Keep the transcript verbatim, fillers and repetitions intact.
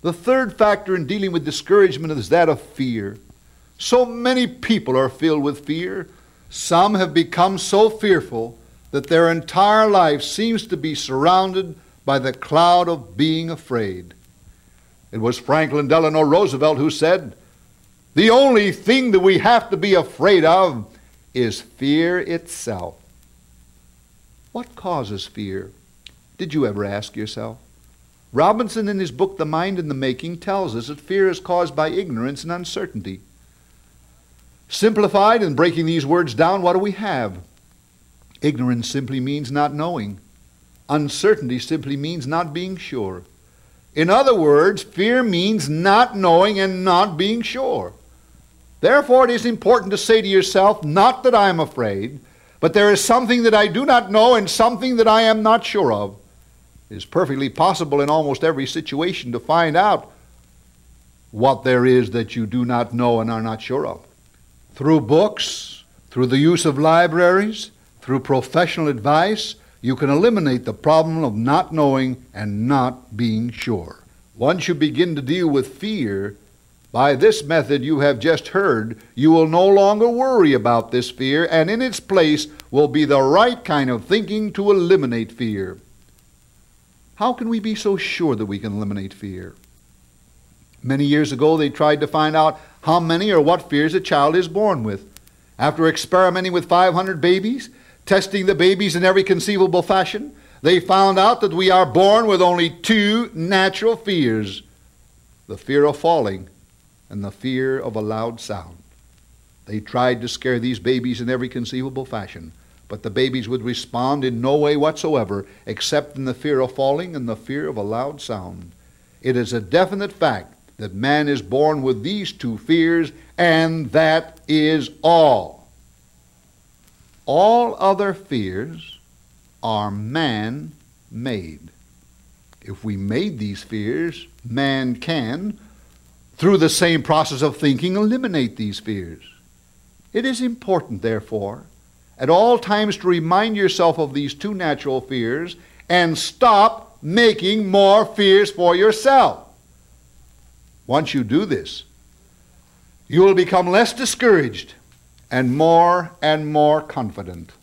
The third factor in dealing with discouragement is that of fear. So many people are filled with fear. Some have become so fearful that their entire life seems to be surrounded by the cloud of being afraid. It was Franklin Delano Roosevelt who said, "The only thing that we have to be afraid of is fear itself." What causes fear? Did you ever ask yourself? Robinson, in his book The Mind in the Making, tells us that fear is caused by ignorance and uncertainty. Simplified and breaking these words down, what do we have? Ignorance simply means not knowing. Uncertainty simply means not being sure. In other words, fear means not knowing and not being sure. Therefore, it is important to say to yourself, not that I am afraid, but there is something that I do not know and something that I am not sure of. It is perfectly possible in almost every situation to find out what there is that you do not know and are not sure of. Through books, through the use of libraries, through professional advice, you can eliminate the problem of not knowing and not being sure. Once you begin to deal with fear by this method you have just heard, you will no longer worry about this fear, and in its place will be the right kind of thinking to eliminate fear. How can we be so sure that we can eliminate fear? Many years ago, they tried to find out how many or what fears a child is born with. After experimenting with five hundred babies, testing the babies in every conceivable fashion, they found out that we are born with only two natural fears: the fear of falling and the fear of a loud sound. They tried to scare these babies in every conceivable fashion, but the babies would respond in no way whatsoever except in the fear of falling and the fear of a loud sound. It is a definite fact that man is born with these two fears, and that is all. All other fears are man-made. If we made these fears, man can, through the same process of thinking, eliminate these fears. It is important, therefore, at all times to remind yourself of these two natural fears and stop making more fears for yourself. Once you do this, you will become less discouraged and more and more confident.